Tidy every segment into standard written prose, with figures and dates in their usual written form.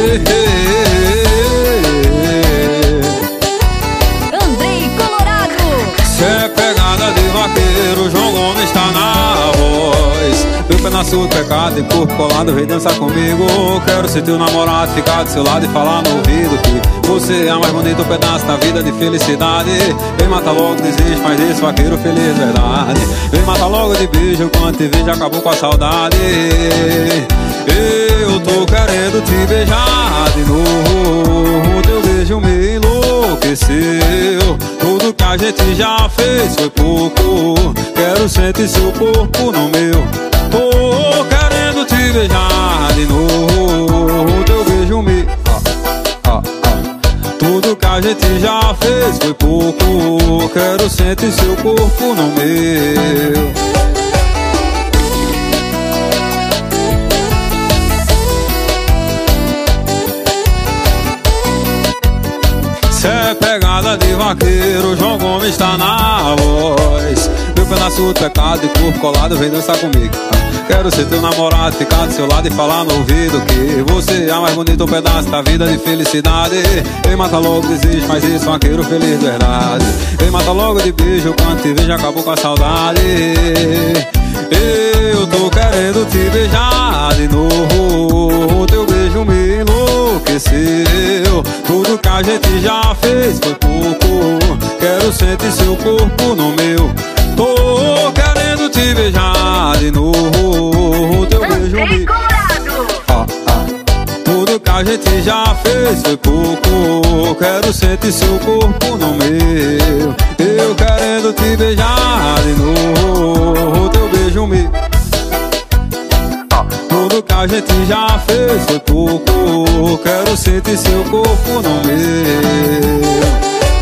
Andrei Colorado. Cê é pegada de vaqueiro, João Gomes tá na voz. Meu pé na sua pecado e corpo colado, vem dançar comigo. Quero ser teu namorado, ficar do seu lado e falar no ouvido que você é a mais bonita pedaço da vida de felicidade. Vem matar logo, desiste, faz esse vaqueiro feliz, verdade. Vem matar logo de beijo, quando te vejo acabou com a saudade. Eu tô querendo te beijar de novo, teu beijo me enlouqueceu. Tudo que a gente já fez foi pouco, quero sentir seu corpo no meu. Tô querendo te beijar de novo, teu beijo me... Tudo que a gente já fez foi pouco, quero sentir seu corpo no meu. Cê é pegada de vaqueiro, João Gomes tá na voz. Meu pedaço de pecado e corpo colado, vem dançar comigo. Quero ser teu namorado, ficar do seu lado e falar no ouvido que você é a mais bonita pedaço da vida de felicidade. Vem matar logo, desiste, faz isso, vaqueiro feliz, verdade. Vem matar logo de beijo, quando te vejo acabou com a saudade. Eu tô querendo te beijar de novo, teu beijo me enlouqueceu. Tudo que a gente já fez foi pouco, quero sentir seu corpo no meu. Tô querendo te beijar de novo, teu beijo me... Tudo que a gente já fez foi pouco, quero sentir seu corpo no meu. Eu querendo te beijar de novo, teu beijo me... Tudo que a gente já fez foi pouco, quero sentir seu corpo no meu.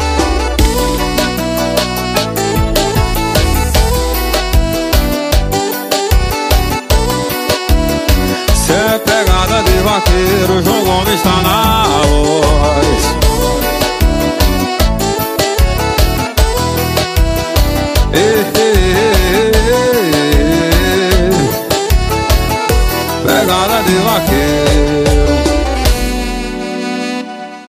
Cê é pegada de vaqueiro, João Gomes tá na voz. Pegada de vaqueiro.